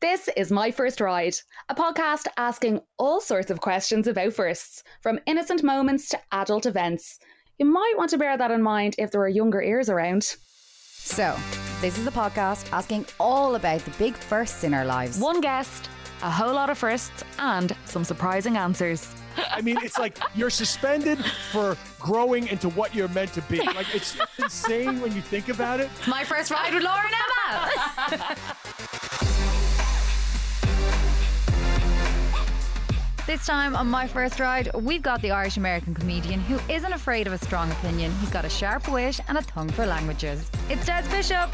This is My First Ride, a podcast asking all sorts of questions about firsts, from innocent moments to adult events. You might want to bear that in mind if there are younger ears around. So, this is a podcast asking all about the big firsts in our lives. One guest, a whole lot of firsts, and some surprising answers. I mean, it's like you're suspended for growing into what you're meant to be. Like, it's insane when you think about it. My First Ride with Laura and Emma. This time on My First Ride, we've got the Irish-American comedian who isn't afraid of a strong opinion. He's got a sharp wit and a tongue for languages. It's Des Bishop.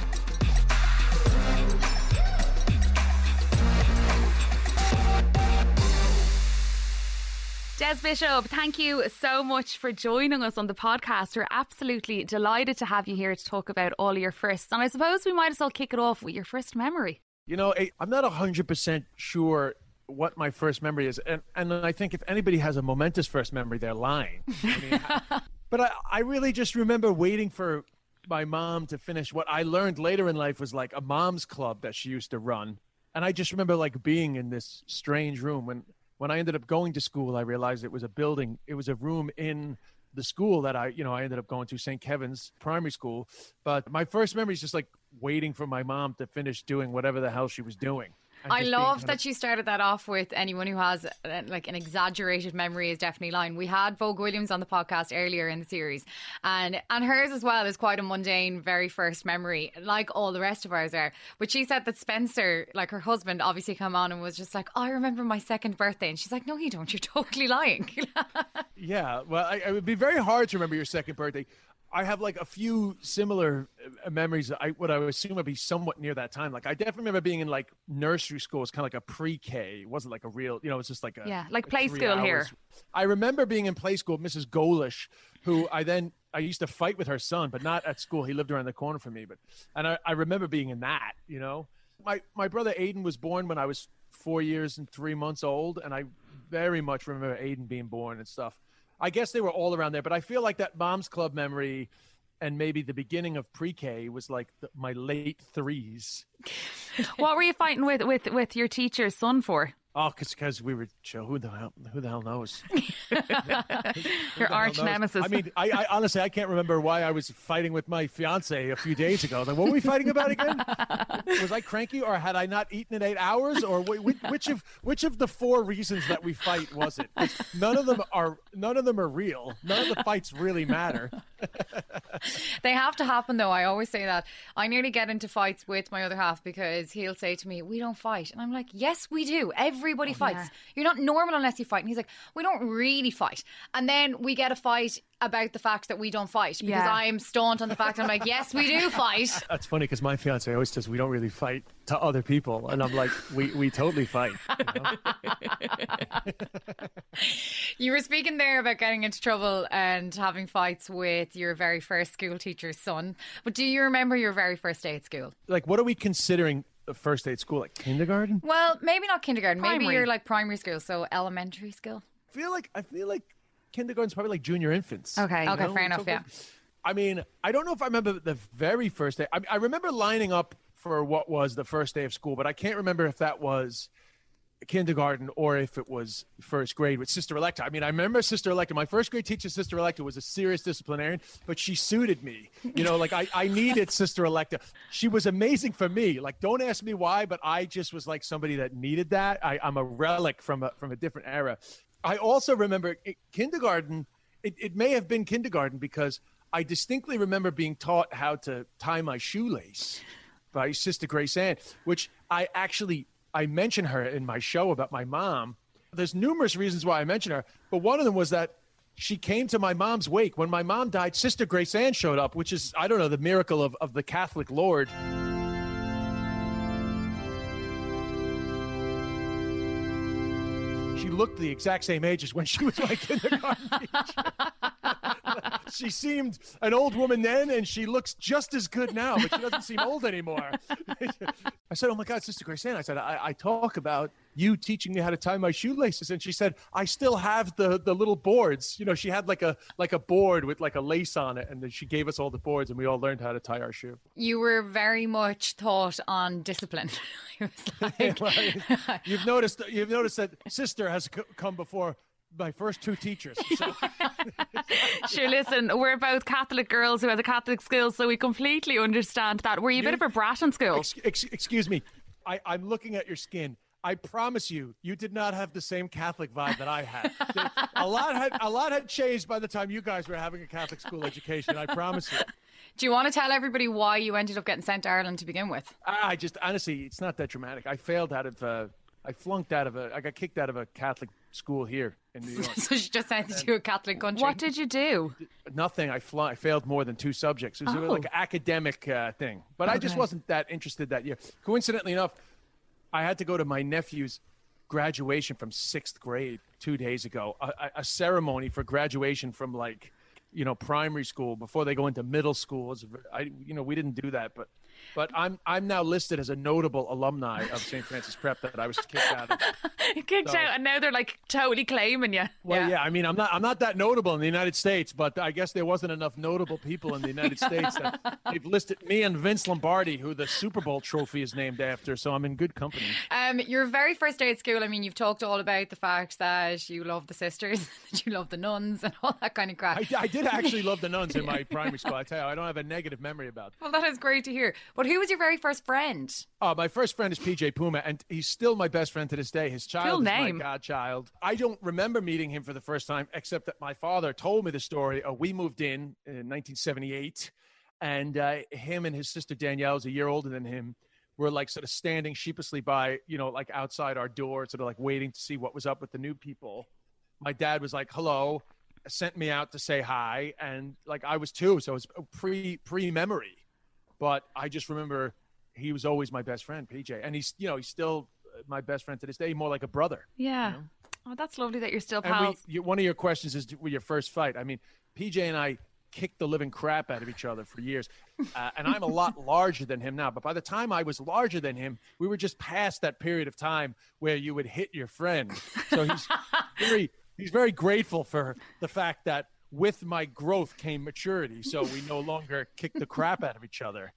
Des Bishop, thank you so much for joining us on the podcast. We're absolutely delighted to have you here to talk about all your firsts. And I suppose we might as well kick it off with your first memory. You know, I'm not 100% sure what my first memory is. And I think if anybody has a momentous first memory, they're lying. But I really just remember waiting for my mom to finish what I learned later in life was like a mom's club that she used to run. And I just remember like being in this strange room. When I ended up going to school, I realized it was a building. It was a room in the school that I ended up going to, St. Kevin's Primary School. But my first memory is just like waiting for my mom to finish doing whatever the hell she was doing. I love that you started that off with anyone who has like an exaggerated memory is definitely lying. We had Vogue Williams on the podcast earlier in the series, and hers as well is quite a mundane very first memory, like all the rest of ours are. But she said that Spencer, like her husband, obviously came on and was just like, oh, I remember my second birthday. And she's like, no, you don't. You're totally lying. Yeah, well, it would be very hard to remember your second birthday. I have like a few similar memories. What I would assume would be somewhat near that time. Like I definitely remember being in like nursery school. It's kind of like a pre-K. It wasn't like a real, it was just like like play school here. I remember being in play school, Mrs. Golish, who I used to fight with her son, but not at school. He lived around the corner from me. And I remember being in that, My brother Aiden was born when I was 4 years and 3 months old. And I very much remember Aiden being born and stuff. I guess they were all around there, but I feel like that mom's club memory and maybe the beginning of pre-K was like my late threes. What were you fighting with your teacher's son for? Oh, because we were chill. Who the hell knows? Your arch nemesis. I mean, I honestly, I can't remember why I was fighting with my fiance a few days ago. Like, what were we fighting about again? Was I cranky, or had I not eaten in 8 hours, or which of the four reasons that we fight was it? None of them are real. None of the fights really matter. They have to happen, though. I always say that. I nearly get into fights with my other half because he'll say to me, we don't fight. And I'm like, yes, we do. Everybody fights. Yeah. You're not normal unless you fight. And he's like, we don't really fight. And then we get a fight about the fact that we don't fight because I'm staunch on the fact. I'm like, yes, we do fight. That's funny because my fiance always says we don't really fight to other people. And I'm like, we totally fight. You were speaking there about getting into trouble and having fights with your very first school teacher's son. But do you remember your very first day at school? Like, what are we considering a first day at school? Like kindergarten? Well, maybe not kindergarten. Primary. Maybe you're like primary school, so elementary school. I feel like kindergarten's probably like junior infants. Okay, fair enough, yeah. I mean, I don't know if I remember the very first day. I remember lining up for what was the first day of school, but I can't remember if that was kindergarten or if it was first grade with Sister Electa. I mean, I remember Sister Electa. My first grade teacher, Sister Electa, was a serious disciplinarian, but she suited me. Like I needed Sister Electa. She was amazing for me. Like, don't ask me why, but I just was like somebody that needed that. I'm a relic from a different era. I also remember kindergarten. It may have been kindergarten because I distinctly remember being taught how to tie my shoelace by Sister Grace Ann, which I mention her in my show about my mom. There's numerous reasons why I mention her, but one of them was that she came to my mom's wake. When my mom died, Sister Grace Ann showed up, which is, I don't know, the miracle of the Catholic Lord. She looked the exact same age as when she was my kindergarten teacher. She seemed an old woman then, and she looks just as good now, but she doesn't seem old anymore. I said, oh my God, Sister Grace Ann. I said, I talk about you teaching me how to tie my shoelaces. And she said, I still have the little boards. You know, she had like a board with like a lace on it. And then she gave us all the boards and we all learned how to tie our shoe. You were very much taught on discipline. It was like... You've noticed that Sister has come before my first two teachers. So. Sure, listen, we're both Catholic girls who had the Catholic skills, so we completely understand that. Were you a bit of a brat in school? Excuse me. I'm looking at your skin. I promise you, you did not have the same Catholic vibe that I had. A lot had changed by the time you guys were having a Catholic school education. I promise you. Do you want to tell everybody why you ended up getting sent to Ireland to begin with? Honestly, it's not that dramatic. I got kicked out of a Catholic school here in New York. So she just sent you to a Catholic country. What did you do? Nothing. I failed more than 2 subjects. It was like an academic thing. But I just wasn't that interested that year. Coincidentally enough, I had to go to my nephew's graduation from 6th grade 2 days ago. A ceremony for graduation from primary school before they go into middle school. We didn't do that, but I'm now listed as a notable alumni of St. Francis Prep that I was kicked out of. Kicked out, and now they're like totally claiming you. Well, yeah. I mean, I'm not that notable in the United States, but I guess there wasn't enough notable people in the United States that they've listed me and Vince Lombardi, who the Super Bowl trophy is named after. So I'm in good company. Your very first day at school, I mean, you've talked all about the fact that you love the sisters, that you love the nuns, and all that kind of crap. I did actually love the nuns in my primary school. I tell you, I don't have a negative memory about it. Well, that is great to hear. But who was your very first friend? My first friend is PJ Puma, and he's still my best friend to this day. His child is my godchild. I don't remember meeting him for the first time, except that my father told me the story. We moved in 1978, and him and his sister Danielle, who's a year older than him, were like sort of standing sheepishly by, like outside our door, sort of like waiting to see what was up with the new people. My dad was like, hello, sent me out to say hi, and like I was 2, so it was pre-memory. But I just remember he was always my best friend, PJ. And he's still my best friend to this day, more like a brother. Yeah. Oh, that's lovely that you're still pals. One of your questions is your first fight. I mean, PJ and I kicked the living crap out of each other for years. And I'm a lot larger than him now. But by the time I was larger than him, we were just past that period of time where you would hit your friend. So he's very grateful for the fact that with my growth came maturity, so we no longer kick the crap out of each other.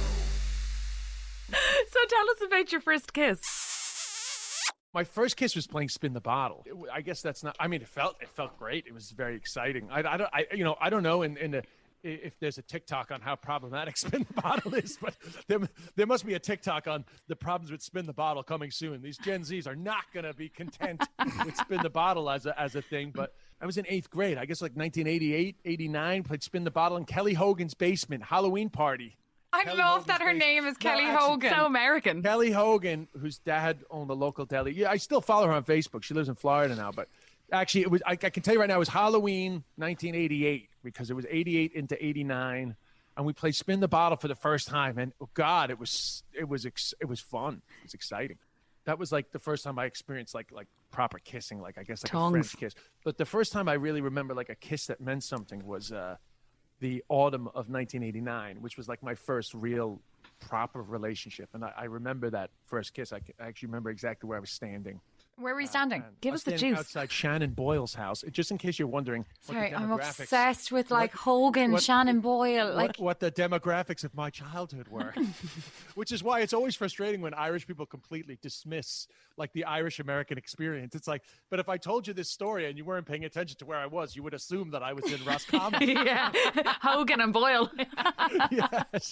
So tell us about your first kiss. My first kiss was playing Spin the Bottle. I guess that's not. I mean, it felt great. It was very exciting. I don't know if there's a TikTok on how problematic Spin the Bottle is, but there must be a TikTok on the problems with Spin the Bottle coming soon. These Gen Zs are not going to be content with Spin the Bottle as a thing. But I was in 8th grade. I guess like 1988, 89. Played Spin the Bottle in Kelly Hogan's basement Halloween party. I love that her name is Kelly Hogan. So American. Kelly Hogan, whose dad owned a local deli. Yeah, I still follow her on Facebook. She lives in Florida now, but actually it was. I can tell you right now, it was Halloween 1988 because it was 88 into 89, and we played Spin the Bottle for the first time. And oh God, it was fun. It was exciting. That was like the first time I experienced like proper kissing, like I guess like Tongues. A French kiss. But the first time I really remember like a kiss that meant something was the autumn of 1989, which was like my first real proper relationship. And I remember that first kiss. I actually remember exactly where I was standing. Where were you standing? Give us the juice. Outside Shannon Boyle's house. Just in case you're wondering. Sorry, I'm obsessed with Hogan, Shannon Boyle. What the demographics of my childhood were. Which is why it's always frustrating when Irish people completely dismiss like the Irish American experience. It's like, but if I told you this story and you weren't paying attention to where I was, you would assume that I was in Roscommon. Yeah, Hogan and Boyle. Yes,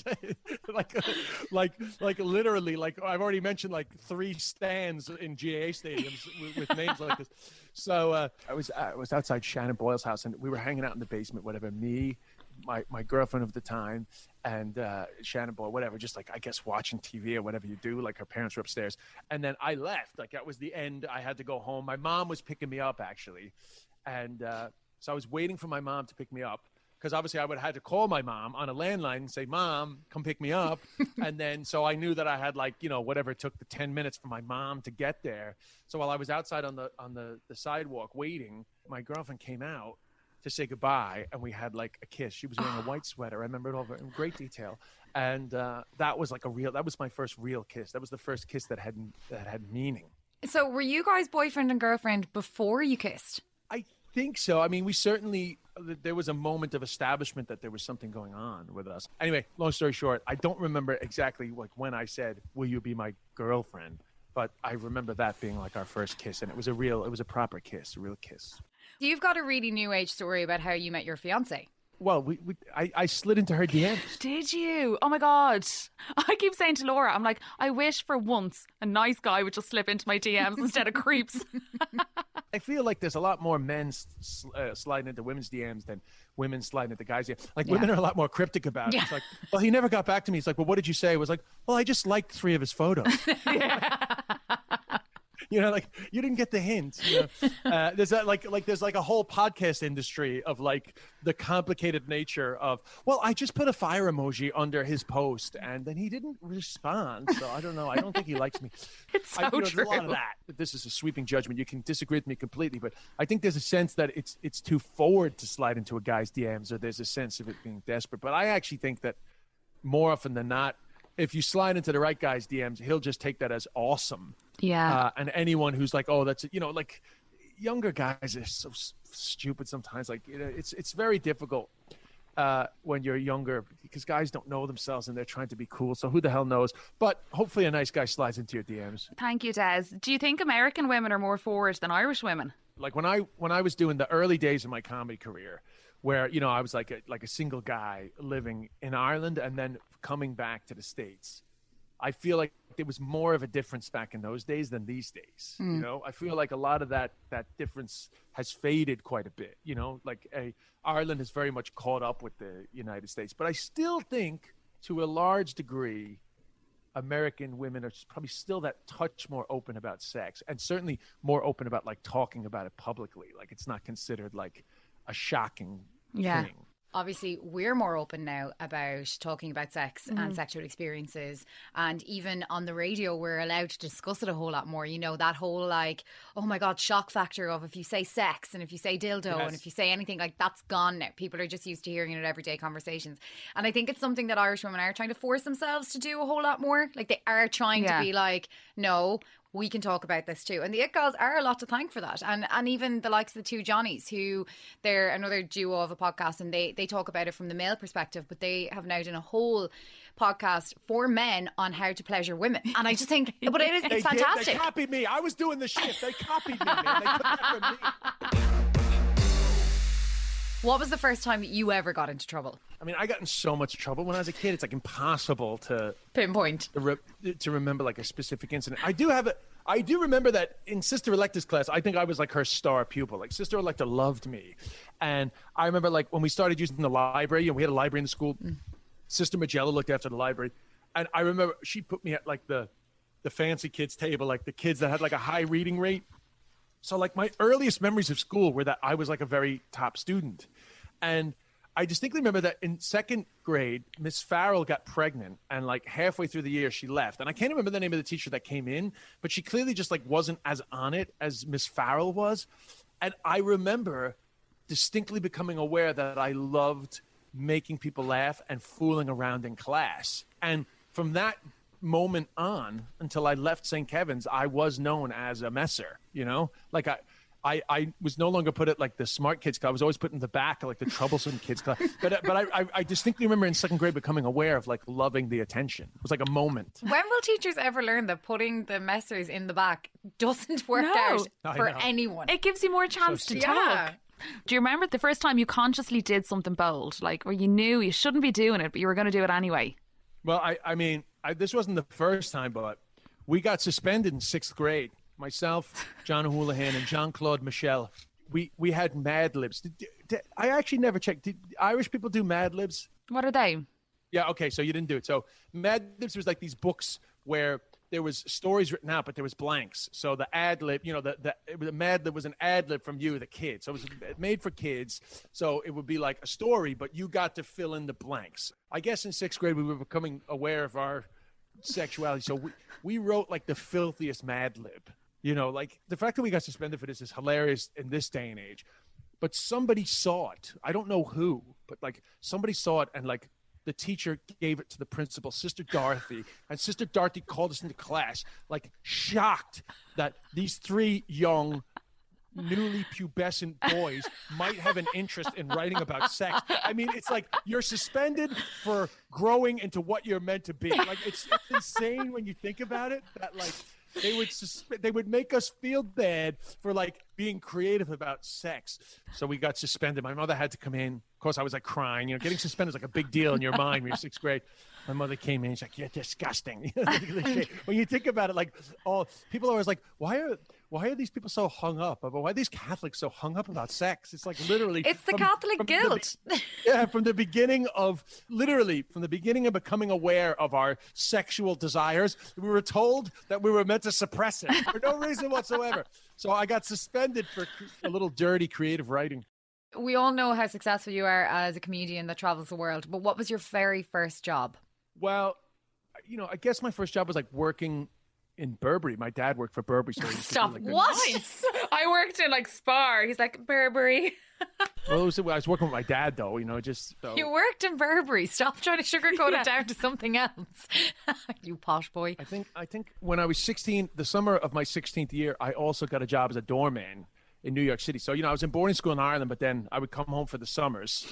like literally, like I've already mentioned, like 3 stands in GAA stadiums with names like this. So I was outside Shannon Boyle's house, and we were hanging out in the basement, whatever. Me, my girlfriend of the time, and Shannon Boyle, whatever, just like I guess watching TV or whatever you do. Like her parents were upstairs, and then I left. Like that was the end. I had to go home. My mom was picking me up actually, and so I was waiting for my mom to pick me up. Because obviously I would have had to call my mom on a landline and say, Mom, come pick me up. And then so I knew that I had whatever it took the 10 minutes for my mom to get there. So while I was outside on the sidewalk waiting, my girlfriend came out to say goodbye, and we had like a kiss. She was wearing a white sweater. I remember it all in great detail. And that was that was my first real kiss. That was the first kiss that had meaning. So were you guys boyfriend and girlfriend before you kissed? I think so. I mean, there was a moment of establishment that there was something going on with us. Anyway, long story short, I don't remember exactly like when I said, "Will you be my girlfriend?" But I remember that being like our first kiss, and it was a proper kiss, a real kiss. You've got a really new age story about how you met your fiance. Well, I slid into her DMs. Did you? Oh my God. I keep saying to Laura, I'm like, I wish for once a nice guy would just slip into my DMs instead of creeps. I feel like there's a lot more men sliding into women's DMs than women sliding into guys' DMs. Like, women are a lot more cryptic about it. Yeah. It's like, well, he never got back to me. It's like, well, what did you say? It was like, well, I just liked 3 of his photos. You know, like, you didn't get the hint. You know? There's a whole podcast industry of like the complicated nature of, well, I just put a fire emoji under his post and then he didn't respond. So I don't know. I don't think he likes me. It's so true. There's a lot of that. This is a sweeping judgment. You can disagree with me completely, but I think there's a sense that it's too forward to slide into a guy's DMs, or there's a sense of it being desperate. But I actually think that more often than not, if you slide into the right guy's DMs, he'll just take that as awesome. Yeah. And anyone who's like, oh, that's, you know, like younger guys are so stupid sometimes. Like, you know, it's very difficult when you're younger because guys don't know themselves and they're trying to be cool. So who the hell knows? But hopefully a nice guy slides into your DMs. Thank you, Des. Do you think American women are more forward than Irish women? Like when I was doing the early days of my comedy career, where, you know, I was like a single guy living in Ireland and then coming back to the States, I feel like there was more of a difference back in those days than these days. You know, I feel like a lot of that difference has faded quite a bit. You know, like Ireland has very much caught up with the United States. But I still think, to a large degree, American women are probably still that touch more open about sex, and certainly more open about like talking about it publicly. Like, it's not considered like a shocking thing. Obviously, we're more open now about talking about sex and sexual experiences. And even on the radio, we're allowed to discuss it a whole lot more. You know, that whole like, oh my God, shock factor of if you say sex and if you say dildo and if you say anything, like, that's gone now. People are just used to hearing it in everyday conversations. And I think it's something that Irish women are trying to force themselves to do a whole lot more. Like, they are trying to be like, no, we can talk about this too. And the It Girls are a lot to thank for that. And even the likes of the two Johnnies, who they're another duo of a podcast, and they talk about it from the male perspective, but they have now done a whole podcast for men on how to pleasure women. And I just think, but it's fantastic. They copied me. I was doing the shit. They copied me, man. They took that from me. What was the first time that you ever got into trouble? I mean, I got in so much trouble when I was a kid. It's like impossible to pinpoint to remember like a specific incident. I do remember that in Sister Electa's class, I think I was like her star pupil. Like, Sister Electa loved me, and I remember like when we started using the library, and we had a library in the school. Sister Magella looked after the library, and I remember she put me at like the fancy kids table, like the kids that had like a high reading rate. So like my earliest memories of school were that I was like a very top student. And I distinctly remember that in second grade, Miss Farrell got pregnant, and like halfway through the year she left. And I can't remember the name of the teacher that came in, but she clearly just like wasn't as on it as Miss Farrell was. And I remember distinctly becoming aware that I loved making people laugh and fooling around in class. And from that moment on until I left St. Kevin's, I was known as a messer, you know? Like I was no longer put at like the smart kids club. I was always put in the back of like the troublesome kids club. But I distinctly remember in second grade becoming aware of like loving the attention. It was like a moment. When will teachers ever learn that putting the messers in the back doesn't work out for anyone? It gives you more chance to talk. Do you remember the first time you consciously did something bold, like where you knew you shouldn't be doing it, but you were going to do it anyway? Well, I mean, this wasn't the first time, but we got suspended in sixth grade. Myself, John Houlihan, and Jean-Claude Michel. We had Mad Libs. I actually never checked. Did Irish people do Mad Libs? What are they? Yeah, okay, so you didn't do it. So Mad Libs was like these books where there was stories written out, but there was blanks. So the ad lib, you know, the Mad Lib was an ad lib from you, the kid. So it was made for kids. So it would be like a story, but you got to fill in the blanks. I guess in sixth grade we were becoming aware of our sexuality. So we wrote like the filthiest Mad Lib. You know, like the fact that we got suspended for this is hilarious in this day and age. but somebody saw it. I don't know who, but like somebody saw it, and like the teacher gave it to the principal, Sister Dorothy, and Sister Dorothy called us into class, like shocked that these 3 young, newly pubescent boys might have an interest in writing about sex. I mean, it's like you're suspended for growing into what you're meant to be. Like it's insane when you think about it, that like they would make us feel bad for like being creative about sex. So we got suspended. My mother had to come in. Of course, I was like crying. You know, getting suspended is like a big deal in your mind when you're 6th grade. My mother came in. She's like, "You're disgusting." When you think about it, like, oh, people are always like, "Why are these people so hung up? Why are these Catholics so hung up about sex?" It's like literally, it's the Catholic guilt. From the beginning of becoming aware of our sexual desires, we were told that we were meant to suppress it for no reason whatsoever. So I got suspended for a little dirty creative writing. We all know how successful you are as a comedian that travels the world, but what was your very first job? Well, you know, I guess my first job was like working in Burberry. My dad worked for Burberry. So Stop. Like what? Nice. I worked in like Spar. He's like, Burberry. Well, I was working with my dad, though, you know, just. So. You worked in Burberry. Stop trying to sugarcoat it down to something else. You posh boy. I think when I was 16, the summer of my 16th year, I also got a job as a doorman in New York City. So, you know, I was in boarding school in Ireland, but then I would come home for the summers.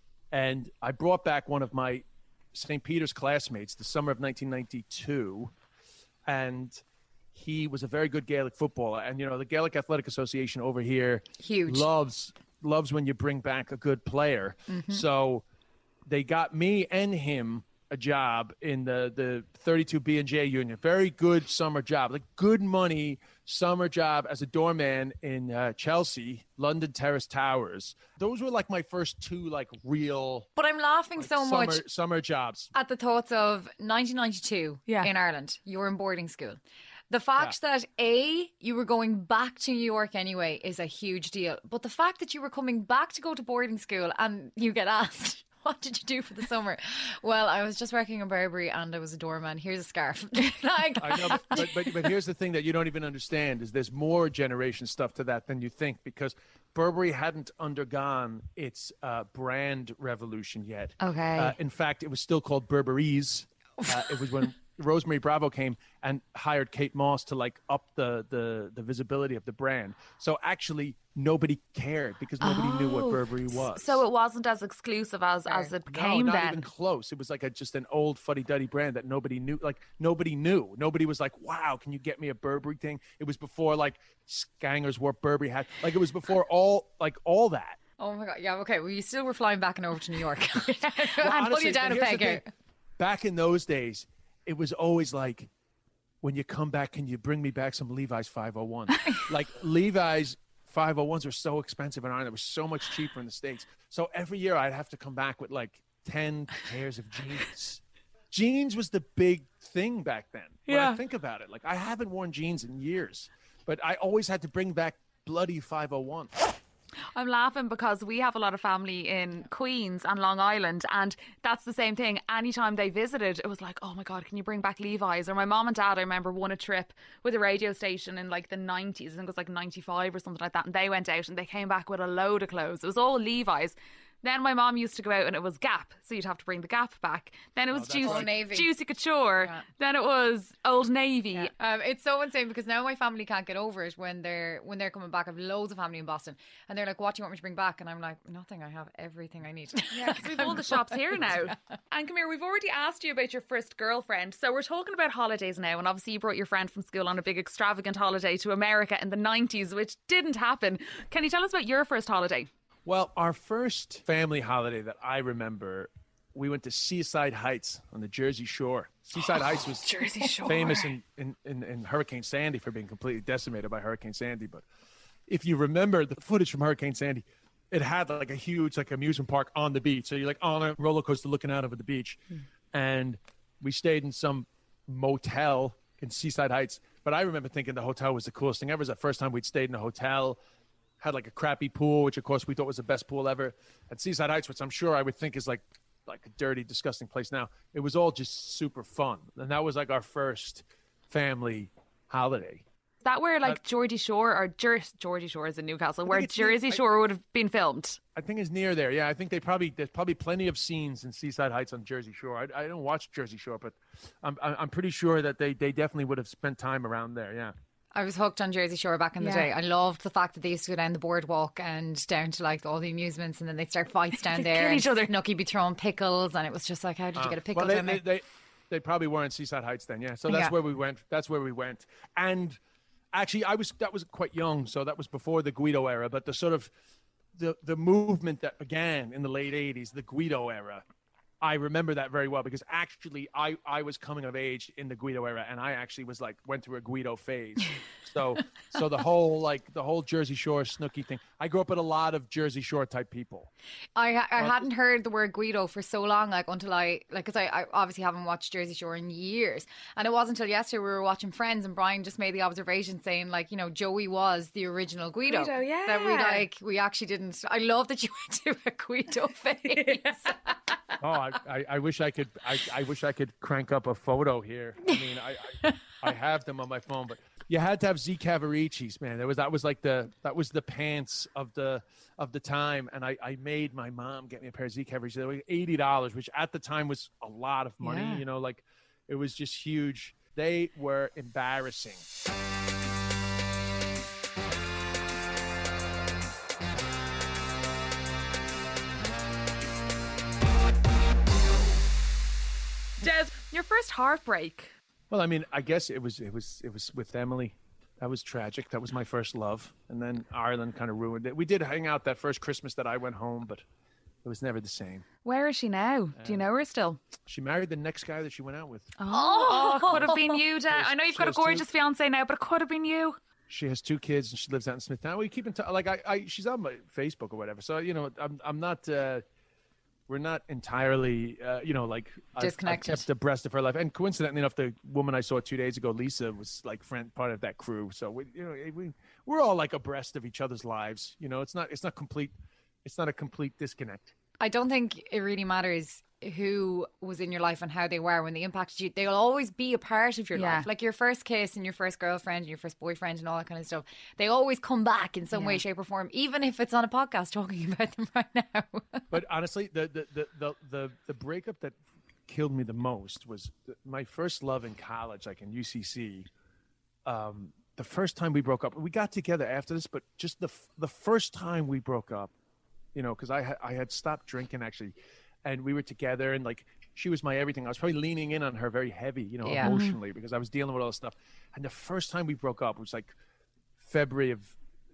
And I brought back one of my St. Peter's classmates the summer of 1992. And he was a very good Gaelic footballer. And, you know, the Gaelic Athletic Association over here huge loves when you bring back a good player. Mm-hmm. So they got me and him a job in the 32B&J union. Very good summer job, like good money summer job as a doorman in Chelsea, London Terrace Towers. Those were like my first 2 like real. But I'm laughing like, so much summer jobs at the thoughts of 1992 in Ireland. You were in boarding school. The fact that you were going back to New York anyway is a huge deal. But the fact that you were coming back to go to boarding school and you get asked, what did you do for the summer? Well, I was just working in Burberry and I was a doorman. Here's a scarf. Like, I know, but here's the thing that you don't even understand is there's more generation stuff to that than you think, because Burberry hadn't undergone its brand revolution yet. Okay. In fact, it was still called Burberry's. It was when Rosemary Bravo came and hired Kate Moss to like up the visibility of the brand. So actually nobody cared because nobody knew what Burberry was. So it wasn't as exclusive as it became not then. Even close. It was like just an old fuddy-duddy brand that nobody knew. Like nobody knew. Nobody was like, wow, can you get me a Burberry thing? It was before like Scangers wore Burberry hat. Like it was before all that. Oh my God. Yeah. Okay. Well, you still were flying back and over to New York. Well, I'm honestly, putting you down a peg here. Back in those days, it was always like, when you come back, can you bring me back some Levi's 501? Like Levi's 501s were so expensive in Ireland. It was so much cheaper in the States. So every year I'd have to come back with like 10 pairs of jeans. Jeans was the big thing back then. When I think about it, like I haven't worn jeans in years, but I always had to bring back bloody 501. I'm laughing because we have a lot of family in Queens and Long Island, and that's the same thing. Anytime they visited, it was like, oh my God, can you bring back Levi's? Or my mom and dad, I remember, won a trip with a radio station in like the 90s. I think it was like 95 or something like that. And they went out and they came back with a load of clothes. It was all Levi's. Then my mom used to go out and it was Gap, so you'd have to bring the Gap back. Then it was Juicy Couture. Yeah. Then it was Old Navy. Yeah. It's so insane because now my family can't get over it when they're coming back. I have loads of family in Boston, and they're like, "What do you want me to bring back?" And I'm like, "Nothing. I have everything I need." Yeah, because we've all the shops here now. And come here, we've already asked you about your first girlfriend, so we're talking about holidays now. And obviously, you brought your friend from school on a big extravagant holiday to America in the 90s, which didn't happen. Can you tell us about your first holiday? Well, our first family holiday that I remember, we went to Seaside Heights on the Jersey Shore. Seaside Heights was famous in Hurricane Sandy for being completely decimated by Hurricane Sandy. But if you remember the footage from Hurricane Sandy, it had like a huge like amusement park on the beach. So you're like on a roller coaster looking out over the beach. And we stayed in some motel in Seaside Heights. But I remember thinking the hotel was the coolest thing ever. It was the first time we'd stayed in a hotel. Had like a crappy pool, which of course we thought was the best pool ever. At Seaside Heights, which I'm sure I would think is like a dirty, disgusting place now. It was all just super fun. And that was like our first family holiday. That where like Geordie Shore or Geordie Shore is in Newcastle, where Jersey Shore would have been filmed. I think it's near there. Yeah, I think there's probably plenty of scenes in Seaside Heights on Jersey Shore. I don't watch Jersey Shore, but I'm pretty sure that they definitely would have spent time around there. Yeah. I was hooked on Jersey Shore back in the day. I loved the fact that they used to go down the boardwalk and down to like all the amusements, and then they'd start fights down there. Kill each other. Snooki be throwing pickles, and it was just like, how did you get a pickle down there? They probably were in Seaside Heights then, yeah. So that's where we went. That's where we went. And actually, that was quite young, so that was before the Guido era. But the sort of the movement that began in the late '80s, the Guido era, I remember that very well because actually I was coming of age in the Guido era, and I actually was like went through a Guido phase. So the whole Jersey Shore Snooki thing. I grew up with a lot of Jersey Shore type people. I hadn't heard the word Guido for so long, like until because I obviously haven't watched Jersey Shore in years, and it wasn't until yesterday we were watching Friends, and Brian just made the observation saying like, you know, Joey was the original Guido. Yeah. That we actually didn't. I love that you went to a Guido phase. Oh, I wish I could. I wish I could crank up a photo here. I mean, I have them on my phone, but you had to have Z Cavariccis, man. That was the pants of the time, and I made my mom get me a pair of Z Cavariccis. They were $80, which at the time was a lot of money. Yeah. You know, like it was just huge. They were embarrassing. Des, your first heartbreak. Well, I mean, I guess it was with Emily. That was tragic. That was my first love, and then Ireland kind of ruined it. We did hang out that first Christmas that I went home, but it was never the same. Where is she now? Do you know her still? She married the next guy that she went out with. Oh, it could have been you, Des. I know you've got a gorgeous fiance now, but it could have been you. She has 2 kids, and she lives out in Smithtown. We keep in touch. Like she's on my Facebook or whatever. So you know, I'm not. We're not entirely, disconnected. I've kept abreast of her life, and coincidentally enough, the woman I saw 2 days ago, Lisa, was like part of that crew. So we're all like abreast of each other's lives. You know, it's not complete. It's not a complete disconnect. I don't think it really matters who was in your life and how they were when they impacted you. They'll always be a part of your life. Like your first kiss and your first girlfriend and your first boyfriend and all that kind of stuff. They always come back in some way, shape or form, even if it's on a podcast talking about them right now. But honestly, the breakup that killed me the most was my first love in college, like in UCC. The first time we broke up, we got together after this, but just the first time we broke up, you know, because I had stopped drinking actually. And we were together, and like she was my everything. I was probably leaning in on her very heavy, you know, emotionally, because I was dealing with all this stuff. And the first time we broke up was like February of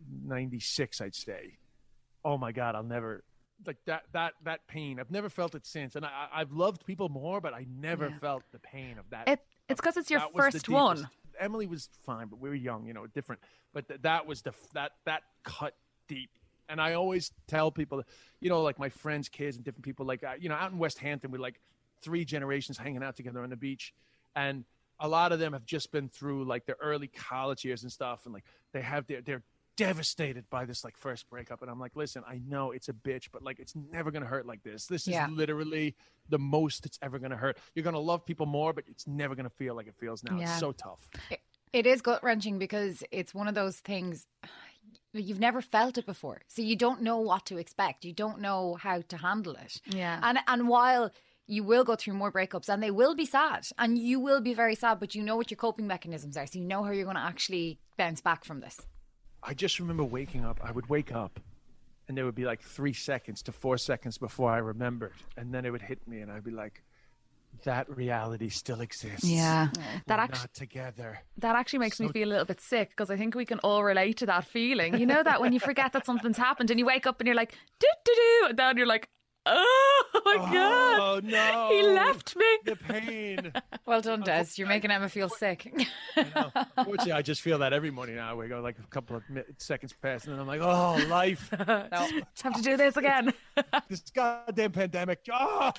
'96, I'd say. Oh my God, I'll never like that pain. I've never felt it since, and I've loved people more, but I never felt the pain of that. It's because it's your first one. Emily was fine, but we were young, you know, different. But that was that cut deep. And I always tell people, you know, like my friends' kids and different people, like, you know, out in West Hampton, we're like 3 generations hanging out together on the beach. And a lot of them have just been through like their early college years and stuff. And like they're devastated by this like first breakup. And I'm like, listen, I know it's a bitch, but like it's never going to hurt like this. This is literally the most it's ever going to hurt. You're going to love people more, but it's never going to feel like it feels now. It's so tough. It is gut wrenching because it's one of those things. You've never felt it before, so you don't know what to expect. You don't know how to handle it. And while you will go through more breakups and they will be sad and you will be very sad, but you know what your coping mechanisms are, so you know how you're going to actually bounce back from this. I just remember waking up. I would wake up and there would be like 3 seconds to 4 seconds before I remembered, and then it would hit me and I'd be like, that reality still exists. Yeah. Not together. That actually makes me feel a little bit sick, because I think we can all relate to that feeling. You know, that when you forget that something's happened and you wake up and you're like, do, and then you're like, oh my God. Oh no. He left me. The pain. Well done, Des. You're making Emma feel sick. I know. Unfortunately, I just feel that every morning now. We go like a couple of seconds past and then I'm like, oh, life. No. Have to do this again. This goddamn pandemic. Oh.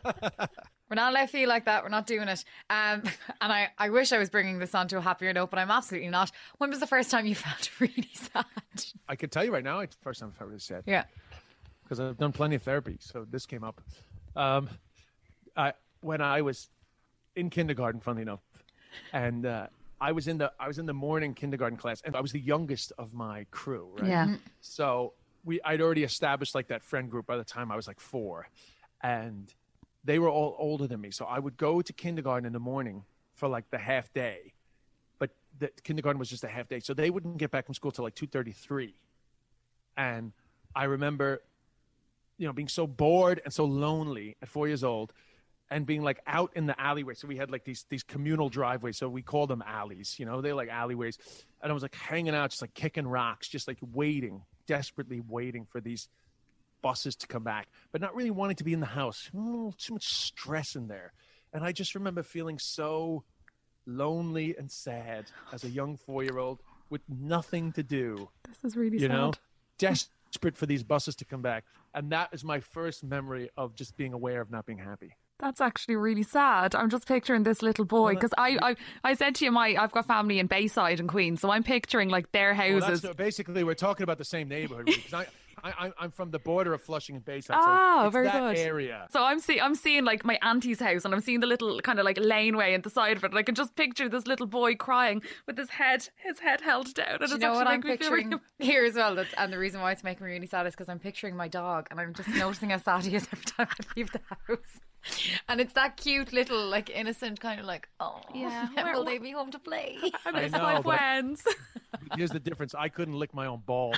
We're not allowed to feel like that. We're not doing it. And I wish I was bringing this on to a happier note, but I'm absolutely not. When was the first time you felt really sad? I can tell you right now, it's the first time I felt really sad. Yeah. Because I've done plenty of therapy, so this came up. When I was in kindergarten, funnily enough, and I was in the morning kindergarten class, and I was the youngest of my crew, right? Yeah. So I'd already established like that friend group by the time I was like 4, and they were all older than me. So I would go to kindergarten in the morning for like the half day, but the kindergarten was just a half day, so they wouldn't get back from school till like 2:33. And I remember, being so bored and so lonely at 4 years old, and being like out in the alleyway. So we had like these communal driveways. So we called them alleys, they're like alleyways. And I was like hanging out, just like kicking rocks, just like waiting, desperately waiting for these buses to come back, but not really wanting to be in the house. Too much stress in there. And I just remember feeling so lonely and sad as a young 4-year-old with nothing to do. This is really sad. Desperate for these buses to come back. And that is my first memory of just being aware of not being happy. That's actually really sad. I'm just picturing this little boy, because I said to you, I've got family in Bayside and Queens, so I'm picturing like their houses. Well, basically, we're talking about the same neighborhood, because I'm from the border of Flushing and Bayside, so it's very that good area. So I'm seeing like my auntie's house, and I'm seeing the little kind of like laneway at the side of it, and I can just picture this little boy crying with his head held down. And you know what I'm picturing here as well? And the reason why it's making me really sad is because I'm picturing my dog, and I'm just noticing how sad he is every time I leave the house. And it's that cute little, like, innocent kind of like, oh, yeah, when will they be home to play? I miss my friends. Here's the difference. I couldn't lick my own balls.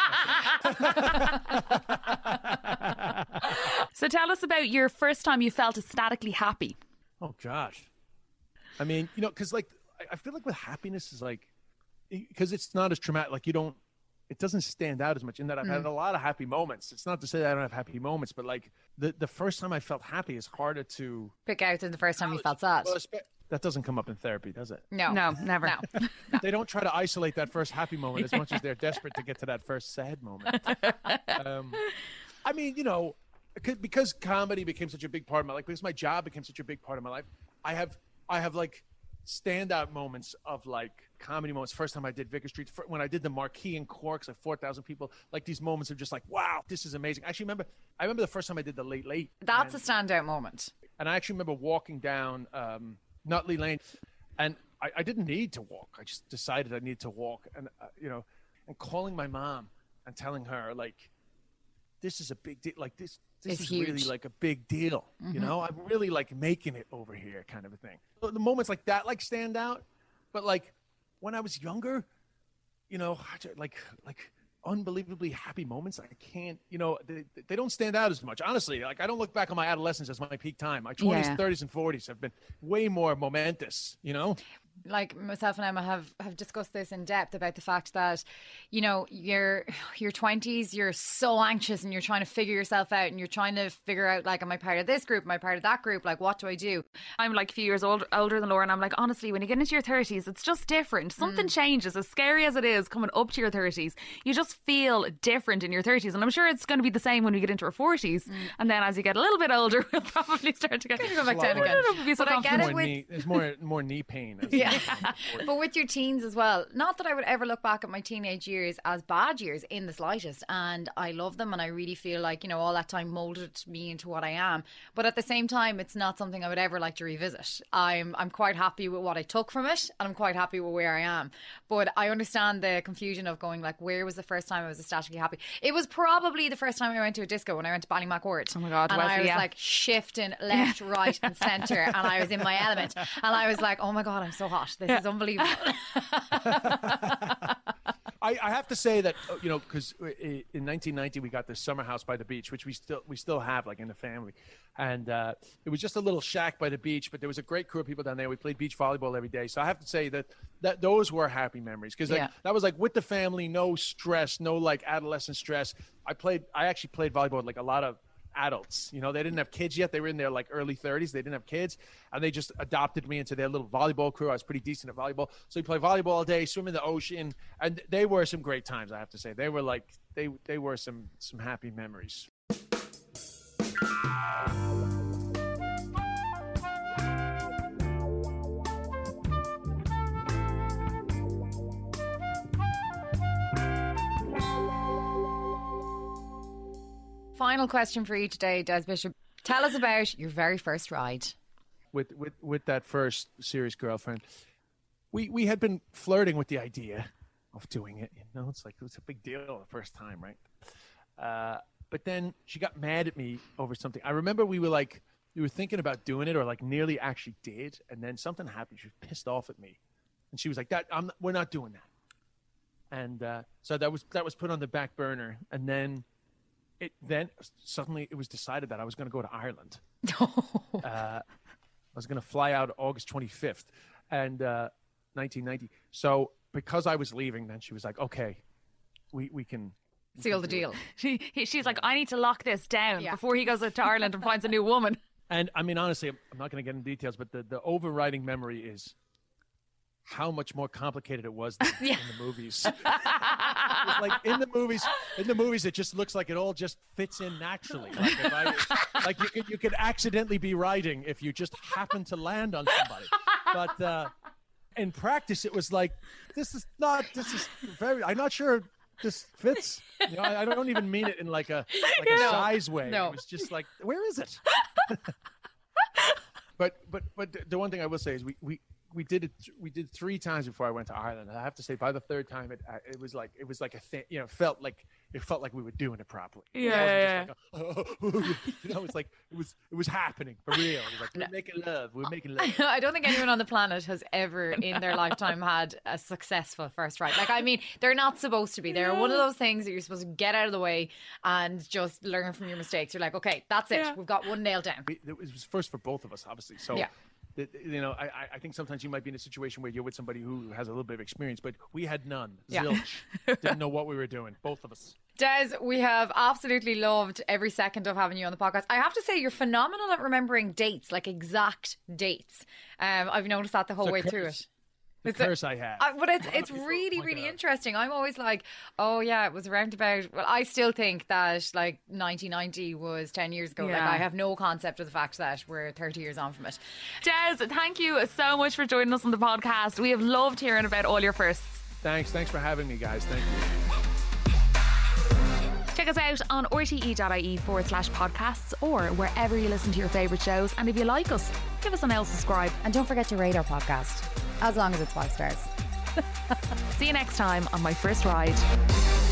So tell us about your first time you felt ecstatically happy. Oh, gosh. I mean, because like, I feel like with happiness is like, because it's not as traumatic, like it doesn't stand out as much in that I've had a lot of happy moments. It's not to say that I don't have happy moments, but like the first time I felt happy is harder to pick out than the first time you felt sad. Well, that doesn't come up in therapy, does it? No, never. No. They don't try to isolate that first happy moment as much as they're desperate to get to that first sad moment. I mean, because comedy became such a big part of my life, because my job became such a big part of my life, I have like standout moments of like comedy moments. First time I did Vicar Street, when I did the Marquee in Cork, like 4,000 people, like these moments of just like, wow, this is amazing. Actually, I remember the first time I did the Late Late. That's a standout moment. And I actually remember walking down Nutley Lane, and I didn't need to walk. I just decided I needed to walk, and and calling my mom and telling her like, this is a big deal. Like this is huge. Really like a big deal. I'm really like making it over here, kind of a thing. The moments like that like stand out, but like when I was younger, like unbelievably happy moments, I can't, they don't stand out as much. Honestly, like I don't look back on my adolescence as my peak time. My 20s, 30s, and 40s have been way more momentous, Like myself and Emma have discussed this in depth about the fact that, your 20s, you're so anxious and you're trying to figure yourself out, and you're trying to figure out, like, am I part of this group? Am I part of that group? Like, what do I do? I'm like a few years older than Laura, and I'm like, honestly, when you get into your 30s, it's just different. Something changes. As scary as it is coming up to your 30s, you just feel different in your 30s. And I'm sure it's going to be the same when we get into our 40s. And then as you get a little bit older, we'll probably start to go back down again. But I get it there's more knee pain. Yeah. But with your teens as well, not that I would ever look back at my teenage years as bad years in the slightest, and I love them, and I really feel like, all that time molded me into what I am, but at the same time it's not something I would ever like to revisit. I'm quite happy with what I took from it, and I'm quite happy with where I am, but I understand the confusion of going like, where was the first time I was ecstatically happy? It was probably the first time I went to a disco, when I went to Ballymacourt. Oh my God, and Wesley, I was like shifting left, right and centre, and I was in my element, and I was like, oh my God, I'm so hot. This is unbelievable. I have to say that, because in 1990 we got this summer house by the beach, which we still have like in the family, and it was just a little shack by the beach, but there was a great crew of people down there. We played beach volleyball every day, so I have to say that those were happy memories, because that was like with the family, no stress, no like adolescent stress. I actually played volleyball with like a lot of adults. They didn't have kids yet. They were in their like early 30s. They didn't have kids, and they just adopted me into their little volleyball crew. I was pretty decent at volleyball, so we play volleyball all day, swim in the ocean, and they were some great times. I have to say, they were like they were some happy memories. Final question for you today, Des Bishop. Tell us about your very first ride. With that first serious girlfriend. we had been flirting with the idea of doing it. It's like it was a big deal the first time, right? But then she got mad at me over something. I remember we were thinking about doing it, or like nearly actually did, and then something happened. She was pissed off at me, and she was like, we're not doing that. And so that was put on the back burner, and then suddenly it was decided that I was going to go to Ireland. I was going to fly out August 25th, and 1990. So because I was leaving, then she was like, "Okay, we can seal the deal." She's like, "I need to lock this down before he goes to Ireland and finds a new woman." And I mean, honestly, I'm not going to get into details, but the overriding memory is how much more complicated it was than in the movies. It's like in the movies, it just looks like it all just fits in naturally. Like you could accidentally be riding if you just happen to land on somebody. But in practice, it was like, I'm not sure this fits. I don't even mean it in like a size way. No. It was just like, where is it? But the one thing I will say is we did it. We did 3 times before I went to Ireland. And I have to say, by the 3rd time, it was like a thing. It felt like we were doing it properly. Yeah. It's like it was happening for real. It was like we're making love. I don't think anyone on the planet has ever in their lifetime had a successful first ride. Like, I mean, they're not supposed to be. They're one of those things that you're supposed to get out of the way and just learn from your mistakes. You're like, okay, that's it. We've got one nail down. It was first for both of us, obviously. So. Yeah. I think sometimes you might be in a situation where you're with somebody who has a little bit of experience, but we had none. Zilch. Didn't know what we were doing, both of us. Des, we have absolutely loved every second of having you on the podcast. I have to say, you're phenomenal at remembering dates, like exact dates. I've noticed that the whole way through it. The curse I had. But it's really, really interesting. I'm always like, oh yeah, it was around about, well, I still think that like 1990 was 10 years ago. Yeah. Like, I have no concept of the fact that we're 30 years on from it. Des, thank you so much for joining us on the podcast. We have loved hearing about all your firsts. Thanks for having me, guys. Thank you. Check us out on rte.ie/podcasts or wherever you listen to your favourite shows. And if you like us, give us an L subscribe. And don't forget to rate our podcast, as long as it's 5 stars. See you next time on My First Ride.